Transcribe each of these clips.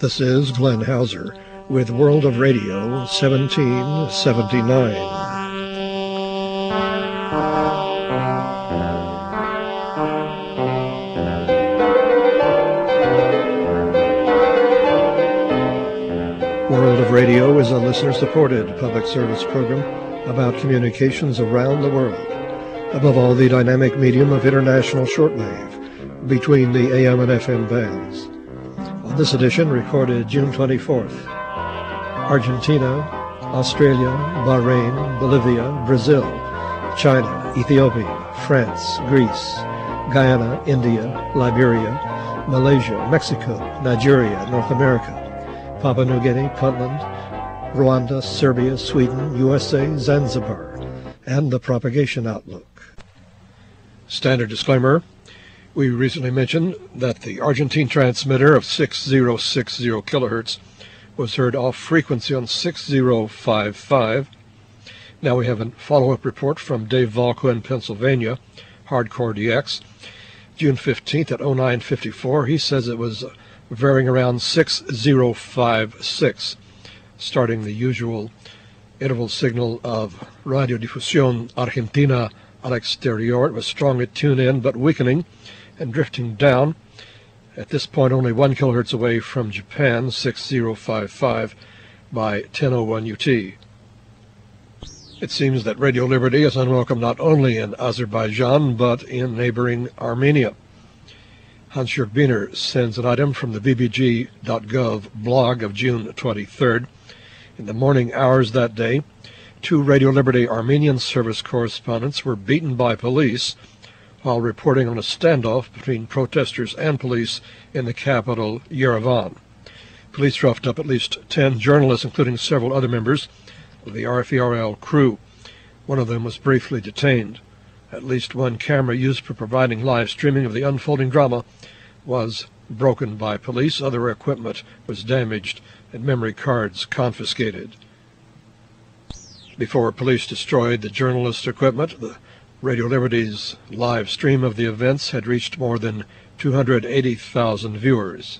This is Glenn Hauser with World of Radio 1779. World of Radio is a listener-supported public service program about communications around the world, above all the dynamic medium of international shortwave between the AM and FM bands. On this edition, recorded June 24th, Argentina, Australia, Bahrain, Bolivia, Brazil, China, Ethiopia, France, Greece, Guyana, India, Liberia, Malaysia, Mexico, Nigeria, North America, Papua New Guinea, Puntland, Rwanda, Serbia, Sweden, USA, Zanzibar, and the propagation outlook. Standard disclaimer. We recently mentioned that the Argentine transmitter of 6060 kilohertz was heard off frequency on 6055. Now we have a follow-up report from Dave Valco in Pennsylvania, Hardcore DX. June 15th at 0954, he says it was varying around 6056, starting the usual interval signal of Radio Difusión Argentina al Exterior. It was strong at tune-in, but weakening and drifting down. At this point, only 1 kilohertz away from Japan, 6055 by 1001 UT. It seems that Radio Liberty is unwelcome not only in Azerbaijan, but in neighboring Armenia. Hans-Jörg Biener sends an item from the bbg.gov blog of June 23rd. In the morning hours that day, 2 Radio Liberty Armenian service correspondents were beaten by police while reporting on a standoff between protesters and police in the capital, Yerevan. Police roughed up at least 10 journalists, including several other members of the RFERL crew. One of them was briefly detained. At least one camera used for providing live streaming of the unfolding drama was broken by police. Other equipment was damaged and memory cards confiscated. Before police destroyed the journalist equipment, the Radio Liberty's live stream of the events had reached more than 280,000 viewers.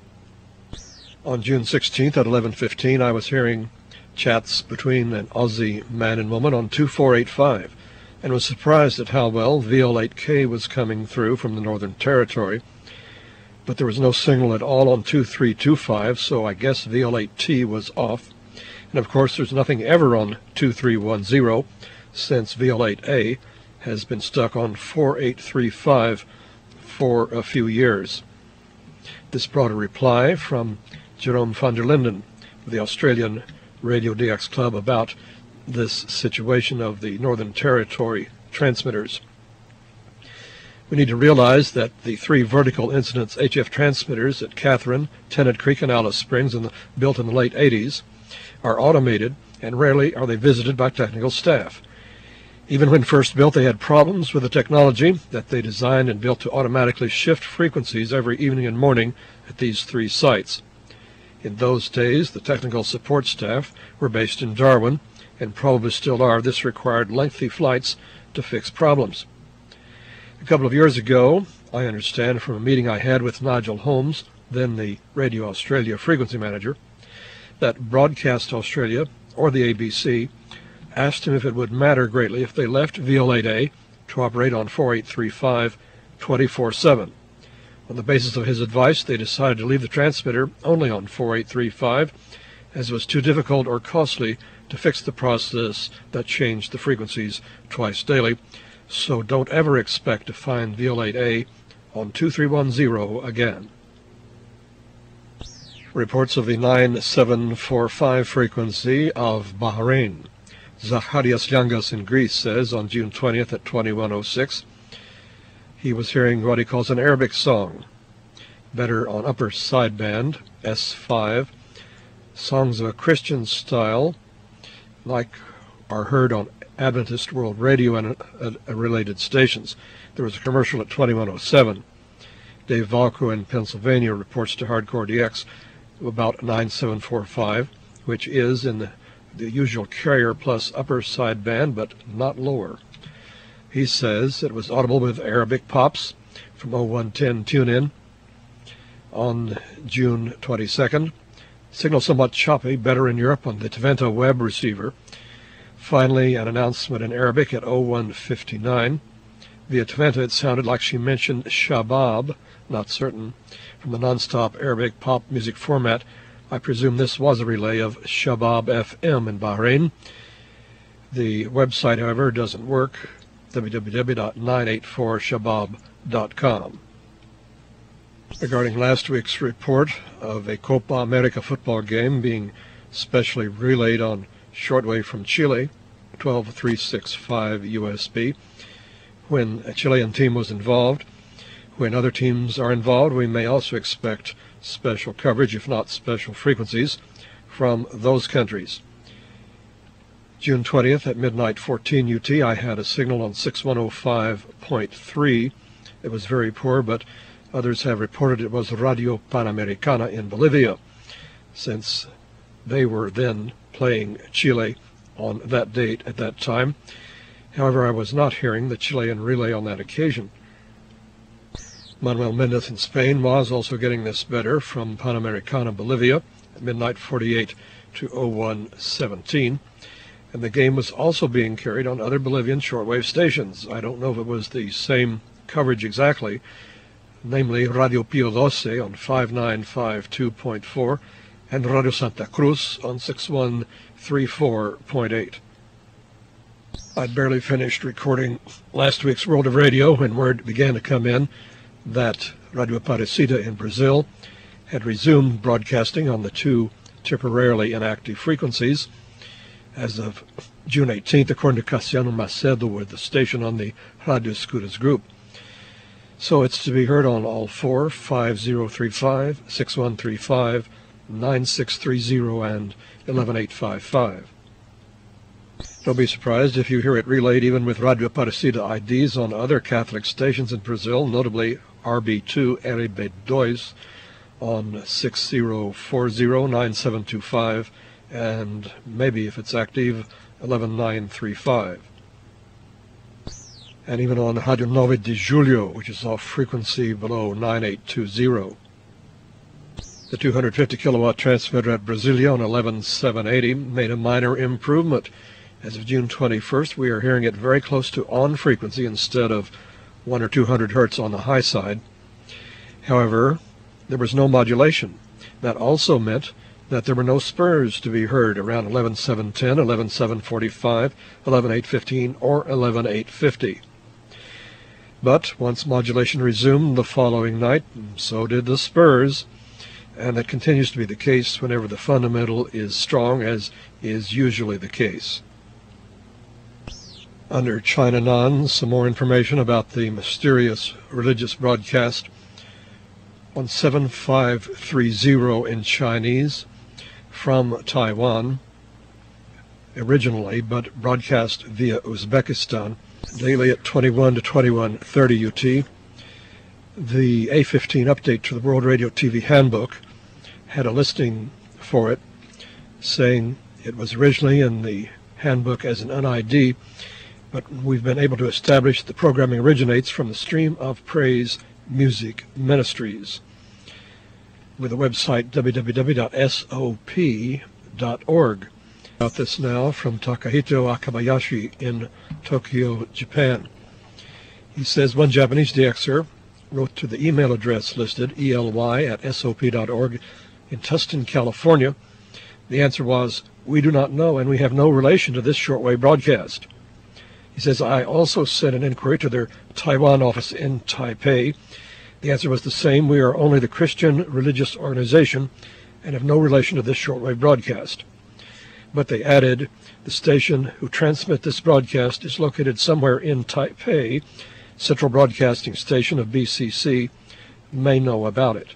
On June 16th at 11:15, I was hearing chats between an Aussie man and woman on 2485 and was surprised at how well VL8K was coming through from the Northern Territory. But there was no signal at all on 2325, so I guess VL8T was off. And of course there's nothing ever on 2310 since VL8A has been stuck on 4835 for a few years. This brought a reply from Jerome van der Linden of the Australian Radio DX Club about this situation of the Northern Territory transmitters. We need to realize that the 3 vertical incidence HF transmitters at Catherine, Tennant Creek, and Alice Springs, built in the late 80s, are automated, and rarely are they visited by technical staff. Even when first built, they had problems with the technology that they designed and built to automatically shift frequencies every evening and morning at these 3 sites. In those days, the technical support staff were based in Darwin, and probably still are. This required lengthy flights to fix problems. A couple of years ago, I understand from a meeting I had with Nigel Holmes, then the Radio Australia frequency manager, that Broadcast Australia, or the ABC, asked him if it would matter greatly if they left VL8A to operate on 4835 24/7. On the basis of his advice, they decided to leave the transmitter only on 4835, as it was too difficult or costly to fix the process that changed the frequencies twice daily. So don't ever expect to find VL8A on 2310 again. Reports of the 9745 frequency of Bahrain. Zacharias Yangas in Greece says on June 20th at 2106, he was hearing what he calls an Arabic song, better on upper sideband, S5, songs of a Christian style, like are heard on Adventist World Radio and related stations. There was a commercial at 2107. Dave Valco in Pennsylvania reports to Hardcore DX about 9745, which is in the usual carrier plus upper sideband, but not lower. He says it was audible with Arabic pops from 0110 tune-in. on June 22nd. Signal somewhat choppy, better in Europe on the Taventa web receiver. Finally, an announcement in Arabic at 01:59. Via Taventa, it sounded like she mentioned Shabab, not certain. From the non-stop Arabic pop music format, I presume this was a relay of Shabab FM in Bahrain. The website, however, doesn't work, www.984shabab.com. Regarding last week's report of a Copa America football game being specially relayed on shortwave from Chile, 12365 USB, when a Chilean team was involved. When other teams are involved, we may also expect special coverage, if not special frequencies, from those countries. June 20th at midnight 14 UT, I had a signal on 6105.3. It was very poor, but others have reported it was Radio Panamericana in Bolivia, since they were then playing Chile on that date at that time. However, I was not hearing the Chilean relay on that occasion. Manuel Mendez in Spain was also getting this better from Panamericana Bolivia at midnight 48 to 01:17. And the game was also being carried on other Bolivian shortwave stations. I don't know if it was the same coverage exactly, namely Radio Pio 12 on 5952.4 and Radio Santa Cruz on 6134.8. I'd barely finished recording last week's World of Radio when word began to come in that Radio Aparecida in Brazil had resumed broadcasting on the two temporarily inactive frequencies as of June 18th, according to Cassiano Macedo, with the station on the Radio Escuras group. So it's to be heard on all four, 5035, 6135, 9630, and 11855. Don't be surprised if you hear it relayed even with Radio Aparecida IDs on other Catholic stations in Brazil, notably RB2 RB2 on 6040, 9725, and maybe, if it's active, 11935. And even on Radio 9 de Julio, which is off frequency below 9820. The 250 kilowatt transmitter at Brasilia on 11780 made a minor improvement. As of June 21st, we are hearing it very close to on frequency instead of 100 or 200 hertz on the high side. However, there was no modulation. That also meant that there were no spurs to be heard around 11710, 11745, 11815, or 11850. But once modulation resumed the following night, so did the spurs, and that continues to be the case whenever the fundamental is strong, as is usually the case. Under China Non, some more information about the mysterious religious broadcast on 7530 in Chinese from Taiwan, originally, but broadcast via Uzbekistan, daily at 21 to 21:30 UT. The A15 update to the World Radio TV Handbook had a listing for it, saying it was originally in the handbook as an UNID, but we've been able to establish the programming originates from the Stream of Praise Music Ministries, with the website www.sop.org. About this now from Takahito Akabayashi in Tokyo, Japan. He says one Japanese DXer wrote to the email address listed, ely@sop.org, in Tustin, California. The answer was, "We do not know, and we have no relation to this shortwave broadcast." He says, "I also sent an inquiry to their Taiwan office in Taipei. The answer was the same. We are only the Christian religious organization and have no relation to this shortwave broadcast." But they added, the station who transmit this broadcast is located somewhere in Taipei. Central Broadcasting Station of BCC may know about it.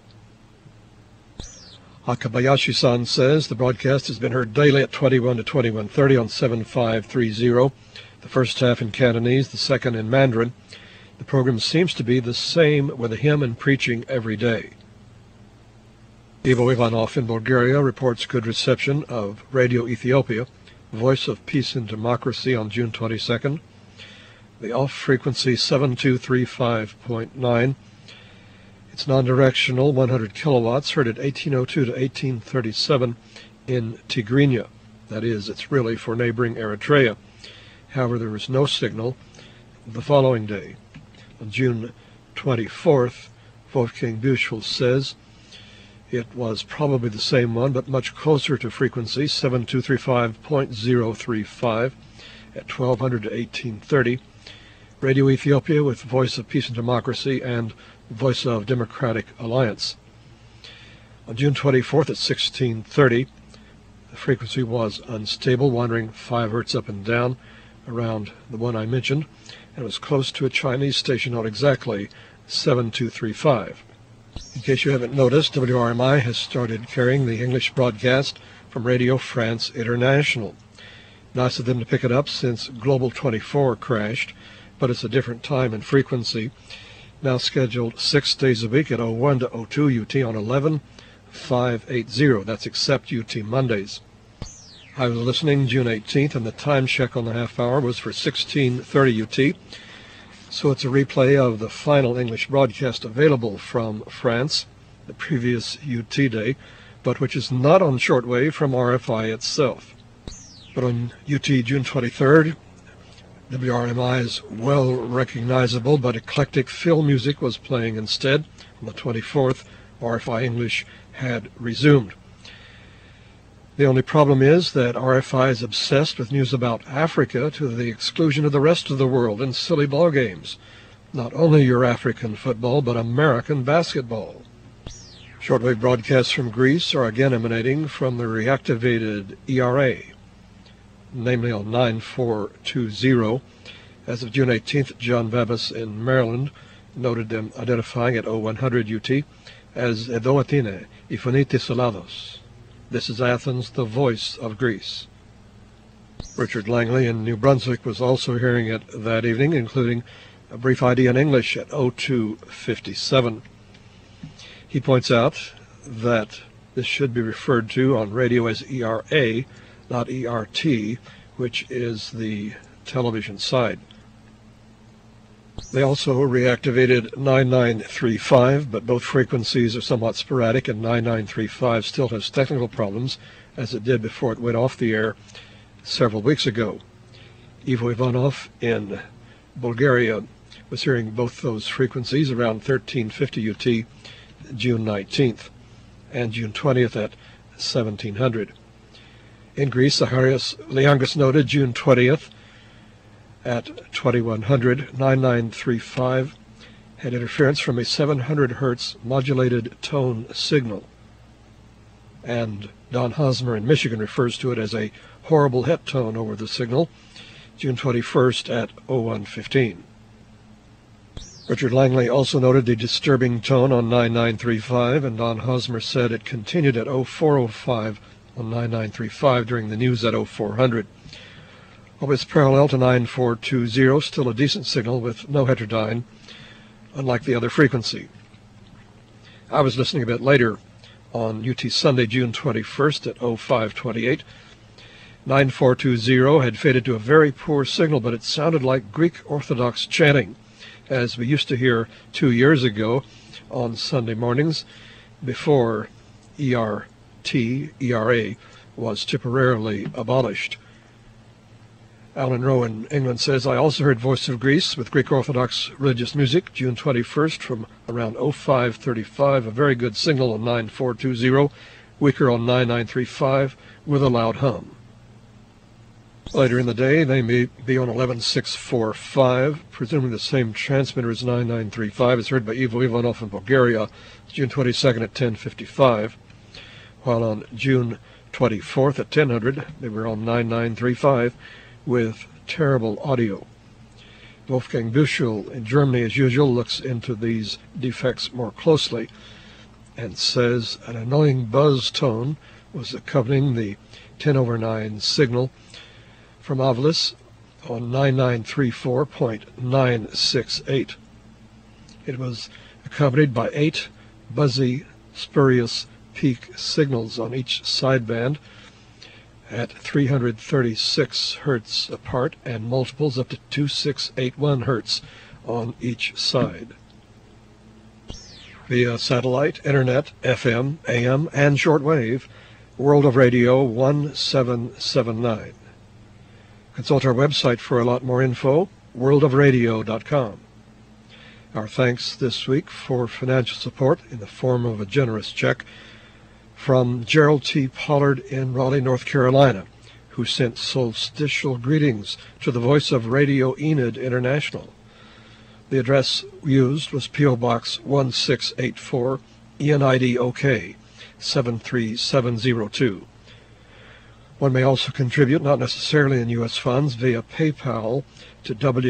Akabayashi-san says the broadcast has been heard daily at 21 to 21:30 on 7530, the first half in Cantonese, the second in Mandarin. The program seems to be the same with a hymn and preaching every day. Ivo Ivanov in Bulgaria reports good reception of Radio Ethiopia, Voice of Peace and Democracy, on June 22nd. The off-frequency 7235.9 It's non-directional, 100 kilowatts, heard at 1802 to 1837 in Tigrinya. That is, it's really for neighboring Eritrea. However, there was no signal the following day. On June 24th, Wolfgang Büchel says it was probably the same one, but much closer to frequency, 7235.035 at 1200 to 1830. Radio Ethiopia with Voice of Peace and Democracy and Voice of Democratic Alliance. On June 24th at 1630, the frequency was unstable, wandering 5 hertz up and down around the one I mentioned, and it was close to a Chinese station, not exactly 7235. In case you haven't noticed, WRMI has started carrying the English broadcast from Radio France International. Nice of them to pick it up since Global 24 crashed, but it's a different time and frequency. Now scheduled 6 days a week at 01 to 02 UT on 11,580. That's except UT Mondays. I was listening June 18th, and the time check on the half hour was for 16:30 UT. So it's a replay of the final English broadcast available from France, the previous UT day, but which is not on shortwave from RFI itself. But on UT June 23rd, WRMI's well-recognizable but eclectic film music was playing instead. On the 24th, RFI English had resumed. The only problem is that RFI is obsessed with news about Africa to the exclusion of the rest of the world in silly ball games. Not only your African football, but American basketball. Shortwave broadcasts from Greece are again emanating from the reactivated ERA, namely on 9420. As of June 18th, John Babas in Maryland noted them identifying at 0100 UT as Edo Athene, Ifoniti Solados. This is Athens, the voice of Greece. Richard Langley in New Brunswick was also hearing it that evening, including a brief ID in English at 0257. He points out that this should be referred to on radio as ERA, not ERT, which is the television side. They also reactivated 9935, but both frequencies are somewhat sporadic, and 9935 still has technical problems, as it did before it went off the air several weeks ago. Ivo Ivanov in Bulgaria was hearing both those frequencies around 1350 UT June 19th and June 20th at 1700. In Greece, Zacharias Liangis noted June 20th at 2100, 9935 had interference from a 700 hertz modulated tone signal. And Don Hosmer in Michigan refers to it as a horrible het tone over the signal, June 21st at 0115. Richard Langley also noted the disturbing tone on 9935, and Don Hosmer said it continued at 0405 on 9935 during the news at 0400. Well, it's parallel to 9420, still a decent signal with no heterodyne, unlike the other frequency. I was listening a bit later on UT Sunday, June 21st at 0528. 9420 had faded to a very poor signal, but it sounded like Greek Orthodox chanting, as we used to hear 2 years ago on Sunday mornings before ERA was temporarily abolished. Alan Rowe in England says, I also heard Voice of Greece with Greek Orthodox religious music, June 21st from around 0535, a very good signal on 9420, weaker on 9935 with a loud hum. Later in the day, they may be on 11645, presumably the same transmitter as 9935 is heard by Ivo Ivanov in Bulgaria, June 22nd at 1055, while on June 24th at 1000, they were on 9935 with terrible audio. Wolfgang Büchel in Germany, as usual, looks into these defects more closely and says an annoying buzz tone was accompanying the 10/9 signal from Avalis on 9934.968. It was accompanied by 8 buzzy, spurious peak signals on each sideband at 336 hertz apart and multiples up to 2681 hertz on each side. via satellite, internet, FM, AM, and shortwave, World of Radio 1779. Consult our website for a lot more info, worldofradio.com. Our thanks this week for financial support in the form of a generous check from Gerald T. Pollard in Raleigh, North Carolina, who sent solstitial greetings to the Voice of Radio Enid International. The address used was P.O. Box 1684, ENID OK 73702. One may also contribute, not necessarily in U.S. funds, via PayPal to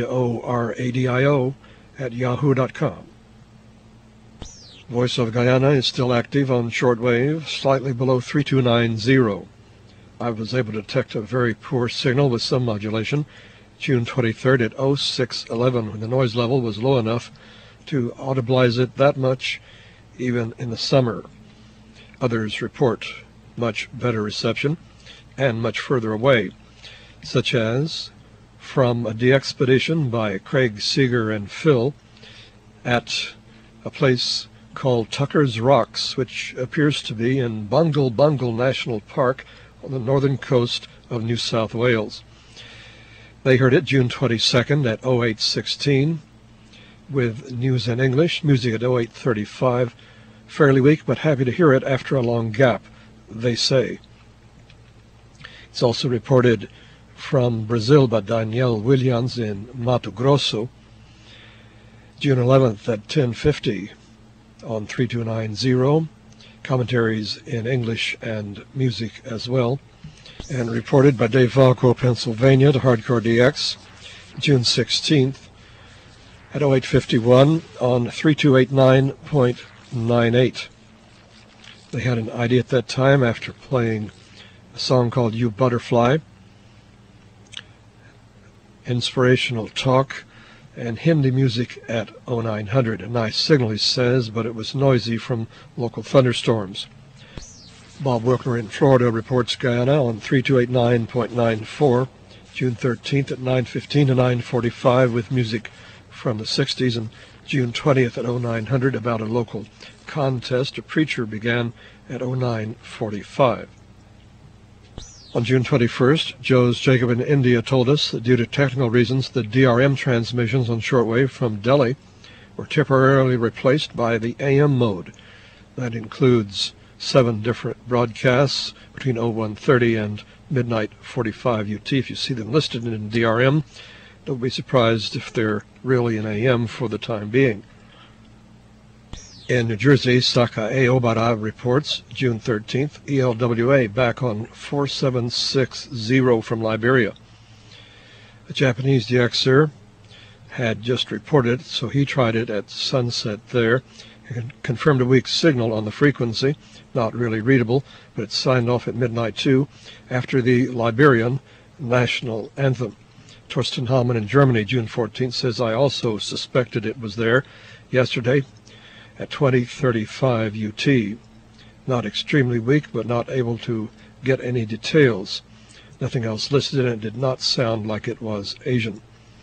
WORADIO@yahoo.com. Voice of Guyana is still active on shortwave, slightly below 3290. I was able to detect a very poor signal with some modulation, June 23rd at 0611, when the noise level was low enough to audibilize it that much, even in the summer. Others report much better reception and much further away, such as from a de-expedition by Craig Seeger and Phil at a place called Tucker's Rocks, which appears to be in Bungle Bungle National Park on the northern coast of New South Wales. They heard it June 22nd at 0816 with news in English, music at 0835. Fairly weak, but happy to hear it after a long gap, they say. It's also reported from Brazil by Danielle Williams in Mato Grosso, June 11th at 1050 on 3290. Commentaries in English and music as well. And reported by Dave Valco, Pennsylvania, to Hardcore DX, June 16th at 0851 on 3289.98. They had an idea at that time after playing a song called You Butterfly, inspirational talk, and Hindi music at 0900. A nice signal, he says, but it was noisy from local thunderstorms. Bob Wilkner in Florida reports Guyana on 3289.94, June 13th at 9:15 to 9:45 with music from the 60s, and June 20th at 0900 about a local contest. A preacher began at 09:45. On June 21st, Joe's Jacob in India told us that due to technical reasons, the DRM transmissions on shortwave from Delhi were temporarily replaced by the AM mode. That includes 7 different broadcasts between 0130 and midnight 45 UT. If you see them listed in DRM, don't be surprised if they're really in AM for the time being. In New Jersey, Sakae Obara reports, June 13th, ELWA back on 4760 from Liberia. A Japanese DXer had just reported it, so he tried it at sunset there and confirmed a weak signal on the frequency, not really readable, but it signed off at midnight too, after the Liberian national anthem. Torsten Hallman in Germany, June 14th, says, I also suspected it was there yesterday at 2035 UT. Not extremely weak, but not able to get any details. Nothing else listed, and it did not sound like it was Asian.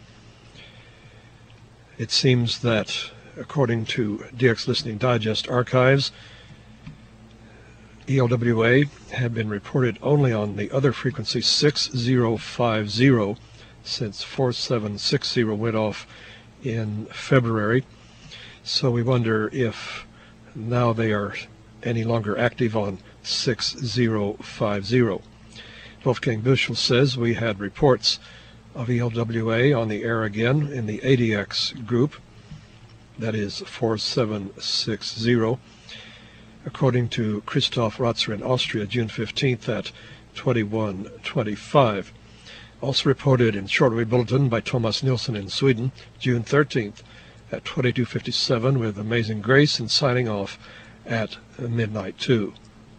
It seems that, according to DX Listening Digest archives, ELWA had been reported only on the other frequency 6050 since 4760 went off in February. So we wonder if now they are any longer active on 6050. Wolfgang Bushel says we had reports of ELWA on the air again in the ADX group, that is 4760, according to Christoph Ratzer in Austria, June 15th at 2125. Also reported in Shortwave Bulletin by Thomas Nilsson in Sweden, June 13th at 2257 with Amazing Grace, and signing off at midnight too.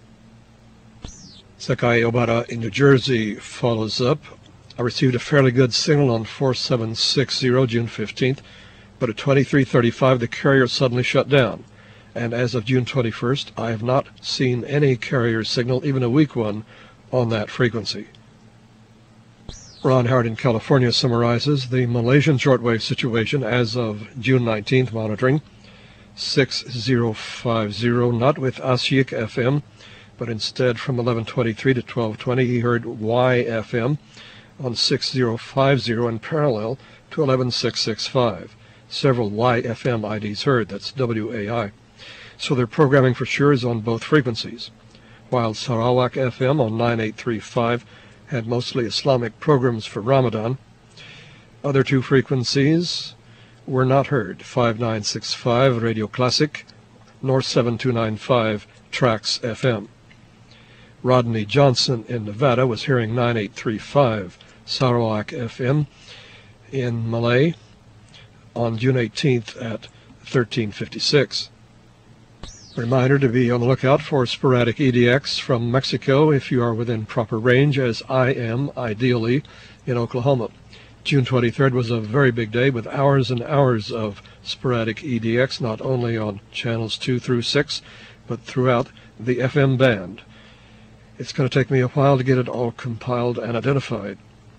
Sakai Obara in New Jersey follows up. I received a fairly good signal on 4760 June 15th, but at 2335 the carrier suddenly shut down, and as of June 21st I have not seen any carrier signal, even a weak one, on that frequency. Ron Howard in California summarizes the Malaysian shortwave situation as of June 19th monitoring. 6050, not with Asyik FM, but instead from 1123 to 1220 he heard YFM on 6050 in parallel to 11665. Several YFM IDs heard, that's WAI. So their programming for sure is on both frequencies. While Sarawak FM on 9835 had mostly Islamic programs for Ramadan, other two frequencies were not heard, 5965 Radio Classic, nor 7295 Trax FM. Rodney Johnson in Nevada was hearing 9835 Sarawak FM in Malay on June 18th at 1356. Reminder to be on the lookout for sporadic EDX from Mexico if you are within proper range, as I am, ideally, in Oklahoma. June 23rd was a very big day with hours and hours of sporadic EDX, not only on channels 2 through 6, but throughout the FM band. It's going to take me a while to get it all compiled and identified.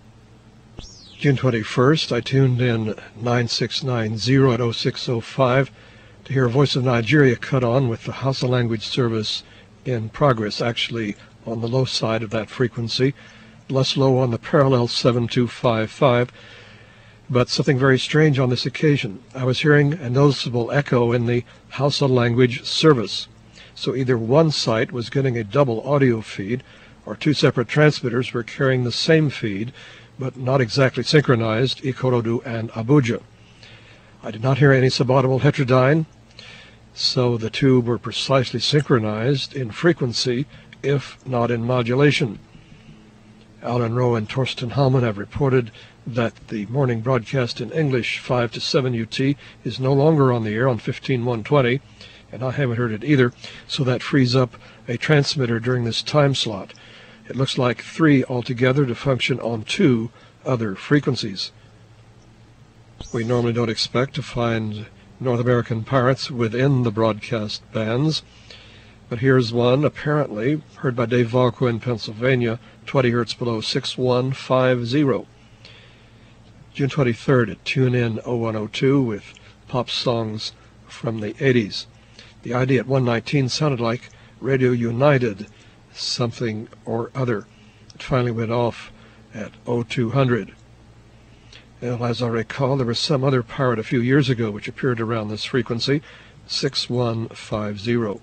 June 21st, I tuned in 9690 at 0605 to hear Voice of Nigeria cut on with the Hausa language service in progress, actually on the low side of that frequency, less low on the parallel 7255, but something very strange on this occasion. I was hearing a noticeable echo in the Hausa language service. So either one site was getting a double audio feed, or two separate transmitters were carrying the same feed, but not exactly synchronized, Ikorodu and Abuja. I did not hear any subaudible heterodyne, so the two were precisely synchronized in frequency, if not in modulation. Alan Rowe and Torsten Hallman have reported that the morning broadcast in English 5 to 7 UT is no longer on the air on 15120, and I haven't heard it either, so that frees up a transmitter during this time slot. It looks like 3 altogether to function on 2 other frequencies. We normally don't expect to find North American pirates within the broadcast bands, but here's one, apparently, heard by Dave Valco in Pennsylvania, 20 hertz below 6150. June 23rd at TuneIn 0102 with pop songs from the 80s. The ID at 119 sounded like Radio United something or other. It finally went off at 0200. Well, as I recall, there was some other pirate a few years ago which appeared around this frequency, 6150.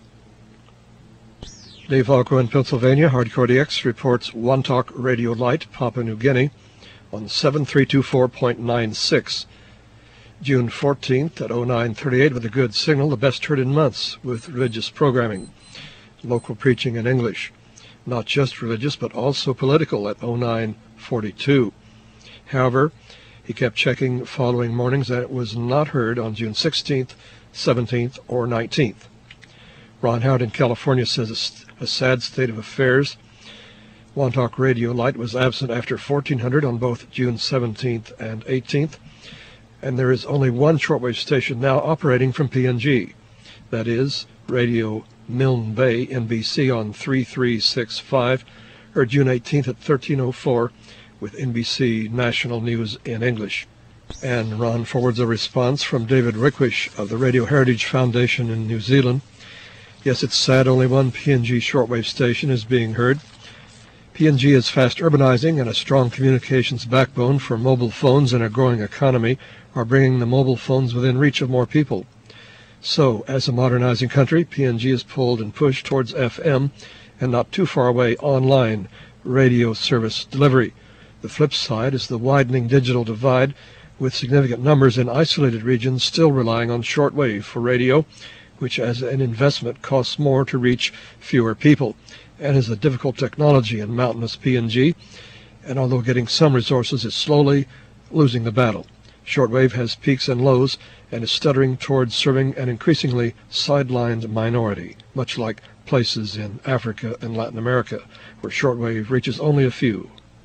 Dave Valco in Pennsylvania, Hardcore DX, reports One Talk Radio Light, Papua New Guinea, on 7324.96. June 14th at 0938 with a good signal, the best heard in months with religious programming. Local preaching in English. Not just religious, but also political at 0942. However, he kept checking following mornings that it was not heard on June 16th, 17th, or 19th. Ron Howard in California says a sad state of affairs. One Talk Radio Light was absent after 1400 on both June 17th and 18th, and there is only one shortwave station now operating from PNG. That is Radio Milne Bay, NBC, on 3365, or June 18th at 1304, with NBC National News in English. And Ron forwards a response from David Rickwish of the Radio Heritage Foundation in New Zealand. Yes, it's sad only one PNG shortwave station is being heard. PNG is fast urbanizing, and a strong communications backbone for mobile phones and a growing economy are bringing the mobile phones within reach of more people. So, as a modernizing country, PNG is pulled and pushed towards FM and not too far away online radio service delivery. The flip side is the widening digital divide, with significant numbers in isolated regions still relying on shortwave for radio, which as an investment costs more to reach fewer people, and is a difficult technology in mountainous PNG, and although getting some resources is slowly losing the battle. Shortwave has peaks and lows and is stuttering towards serving an increasingly sidelined minority, much like places in Africa and Latin America, where shortwave reaches only a few.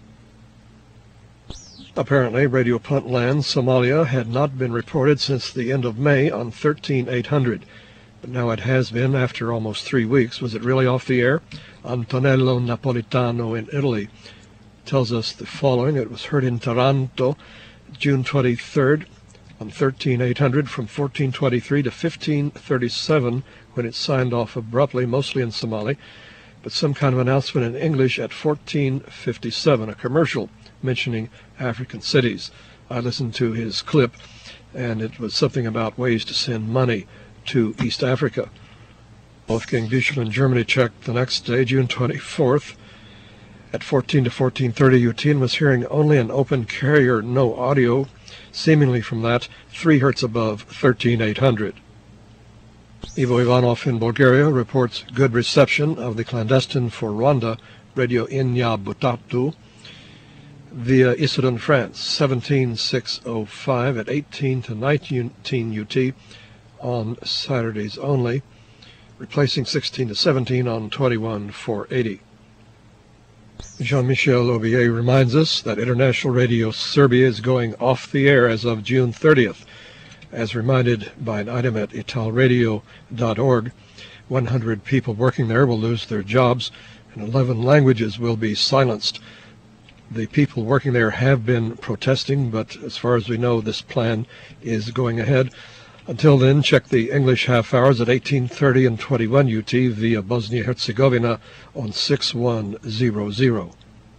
Apparently, Radio Puntland, Somalia, had not been reported since the end of May on 13800, but now it has been after almost 3 weeks. Was it really off the air? Antonello Napolitano in Italy tells us the following. It was heard in Taranto, June 23rd on 13,800 from 1423 to 1537, when it signed off abruptly, mostly in Somali, but some kind of announcement in English at 1457, a commercial mentioning African cities. I listened to his clip, and it was something about ways to send money to East Africa. Wolfgang Büchel in Germany checked the next day, June 24th, at 14 to 1430 UT, and was hearing only an open carrier, no audio, seemingly from that 3 hertz above 13,800. Ivo Ivanov in Bulgaria reports good reception of the clandestine for Rwanda Radio Inya Butatu via Issoudun, France, 17,605 at 18 to 19 UT on Saturdays only, replacing 16 to 17 on 21,480. Jean-Michel Aubier reminds us that International Radio Serbia is going off the air as of June 30th. As reminded by an item at italradio.org, 100 people working there will lose their jobs, and 11 languages will be silenced. The people working there have been protesting, but as far as we know, this plan is going ahead. Until then, check the English half hours at 18:30 and 21 UT via Bosnia-Herzegovina on 6100.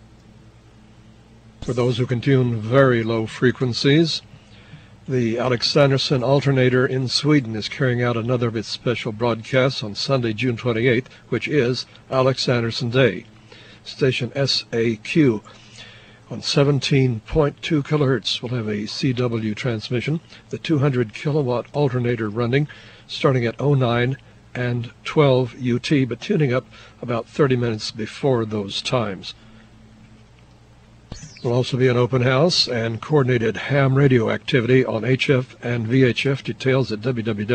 For those who can tune very low frequencies, the Alexanderson alternator in Sweden is carrying out another of its special broadcasts on Sunday, June 28th, which is Alexanderson Day. Station SAQ on 17.2 kilohertz will have a CW transmission, the 200 kilowatt alternator running starting at 09 and 12 UT, but tuning up about 30 minutes before those times. There will also be an open house and coordinated ham radio activity on HF and VHF. Details at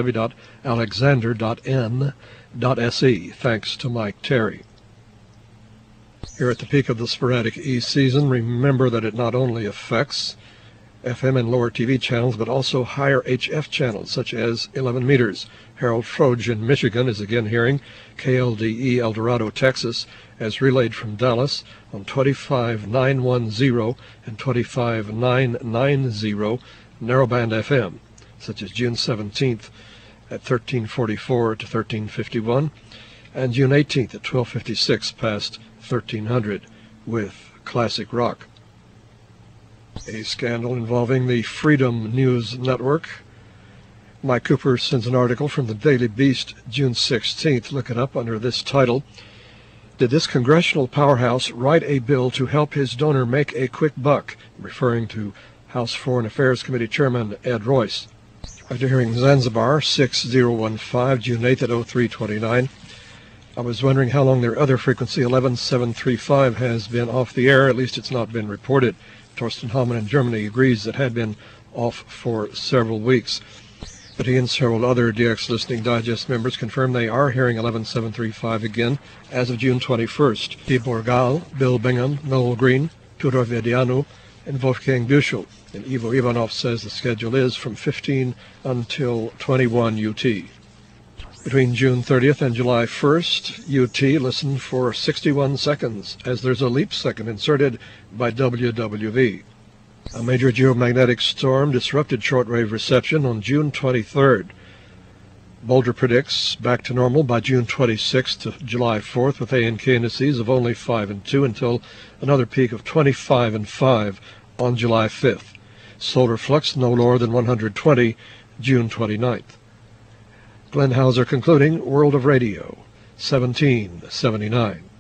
www.alexander.n.se. Thanks to Mike Terry. Here at the peak of the sporadic East season, remember that it not only affects FM and lower TV channels, but also higher HF channels, such as 11 meters. Harold Froge in Michigan is again hearing KLDE El Dorado, Texas, as relayed from Dallas on 25,910 and 25,990 narrowband FM, such as June 17th at 1344 to 1351, and June 18th at 1256 past 1300 with classic rock. A scandal involving the Freedom News Network. Mike Cooper sends an article from the Daily Beast, June 16th. Look it up under this title: Did this congressional powerhouse write a bill to help his donor make a quick buck? Referring to House Foreign Affairs Committee Chairman Ed Royce. After hearing Zanzibar, 6015, June 8th at 0329. I was wondering how long their other frequency, 11735, has been off the air. At least it's not been reported. Torsten Hallman in Germany agrees it had been off for several weeks. But he and several other DX Listening Digest members confirm they are hearing 11735 again as of June 21st. Tibor Gal, Bill Bingham, Noel Green, Tudor Vedianu, and Wolfgang Büchel. And Ivo Ivanov says the schedule is from 15 until 21 UT. Between June 30th and July 1st, UT, listen for 61 seconds, as there's a leap second inserted by WWV. A major geomagnetic storm disrupted shortwave reception on June 23rd. Boulder predicts back to normal by June 26th to July 4th with A and K indices of only 5 and 2 until another peak of 25 and 5 on July 5th. Solar flux no lower than 120 June 29th. Glenn Hauser concluding, World of Radio, 1779.